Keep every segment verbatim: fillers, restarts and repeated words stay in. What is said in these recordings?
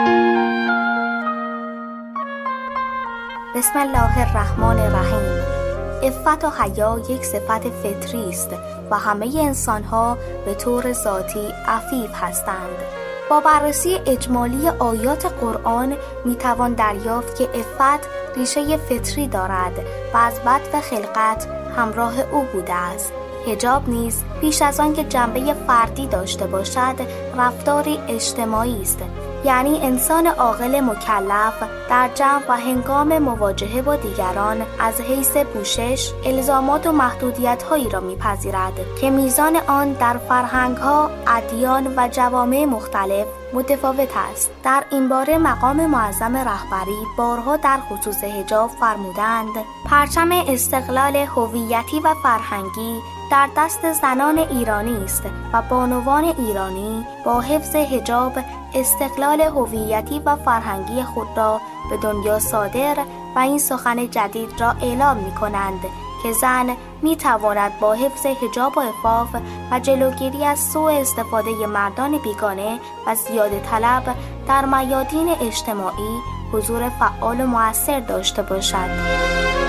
بسم الله الرحمن الرحیم. عفت و حیا یک صفت فطری است و همه انسان‌ها به طور ذاتی عفیف هستند. با بررسی اجمالی آیات قرآن میتوان دریافت که عفت ریشه فطری دارد و از بدو خلقت همراه او بوده است. حجاب نیز پیش از آن که جنبه فردی داشته باشد، رفتاری اجتماعی است، یعنی انسان عاقل مکلف در جمع و هنگام مواجهه با دیگران از حیث پوشش الزامات و محدودیت‌هایی را می‌پذیرد که میزان آن در فرهنگ‌ها، ادیان و جوامع مختلف متفاوت است. در این باره مقام معظم رهبری بارها در خصوص حجاب فرمودند: پرچم استقلال هویتی و فرهنگی در دست زنان ایرانی است و بانوان ایرانی با حفظ حجاب استقلال هویتی و فرهنگی خود را به دنیا صادر و این سخن جدید را اعلام می کنند که زن می تواند با حفظ حجاب و عفاف و جلوگیری از سوء استفاده مردان بیگانه و زیاده طلب در میادین اجتماعی حضور فعال و مؤثر داشته باشد.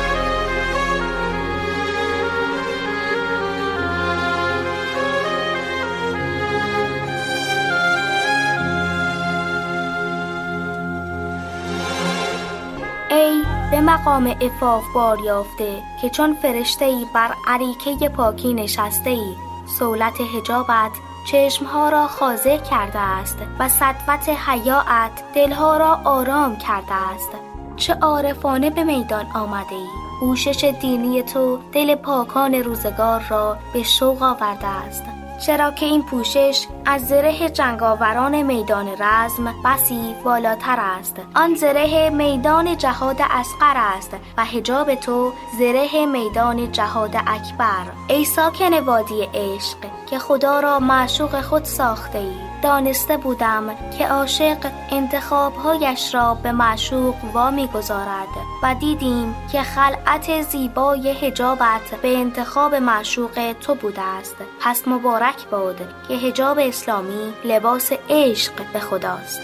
ای به مقام عفاف بار یافته که چون فرشته‌ای بر اریکه پاکی نشسته ای، صولت حجابت چشمها را خاضع کرده است و سطوت حیاءت دلها را آرام کرده است. چه عارفانه به میدان آمده ای. پوشش دینی تو دل پاکان روزگار را به شوق آورده است، چرا که این پوشش از زره جنگاوران میدان رزم بسی بالاتر است. آن زره میدان جهاد اصغر است و حجاب تو زره میدان جهاد اکبر. ای ساکن وادی عشق که خدا را معشوق خود ساخته ای. دانسته بودم که عاشق انتخابهایش را به معشوق وامی گذارد و دیدیم که خلعت زیبای حجابت به انتخاب معشوق تو بوده است. پس مبارک باد که حجاب اسلامی لباس عشق به خداست.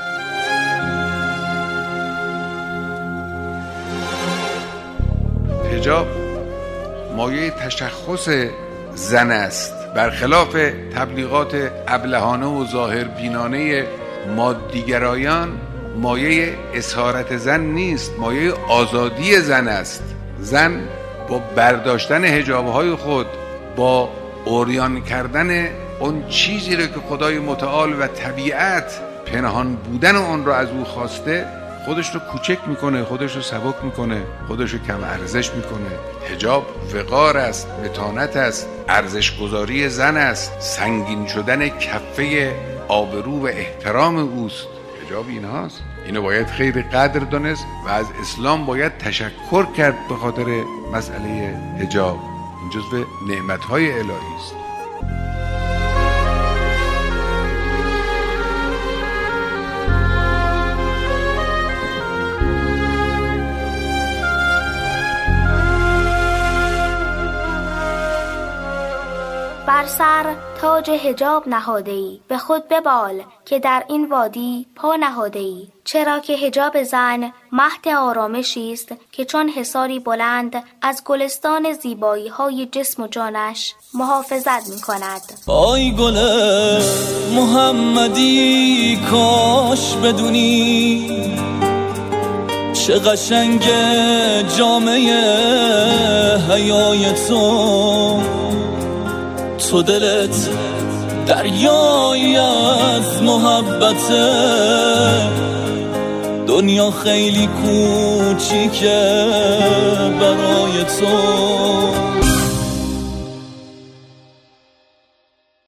حجاب مایه تشخص زن است، برخلاف تبلیغات ابلهانه و ظاهر بینانه مادیگرایان. مایه اسارت زن نیست، مایه آزادی زن است. زن با برداشتن حجابهای خود، با عریان کردن اون چیزی رو که خدای متعال و طبیعت پنهان بودن اون رو از او خواسته، خودش رو کوچک میکنه، خودش رو سبک میکنه، خودش رو کم ارزش میکنه. حجاب وقار است، متانت است، ارزش گذاری زن است، سنگین شدن کفه آبرو و احترام اوست. حجاب اینهاست. اینو باید خیلی قدر دانست و از اسلام باید تشکر کرد به خاطر مسئله حجاب. این جزو نعمت‌های الهی است. بر سر تاج حجاب نهاده‌ای، به خود ببال که در این وادی پا نهاده‌ای. چرا که حجاب زن مهد آرامشی است که چون حصاری بلند از گلستان زیبایی های جسم و جانش محافظت می کند. آی گل محمدی کاش بدونی چه قشنگ جامعه حیای تو، تو دلت دریایی از محبته، دنیا خیلی کوچیکه برای تو.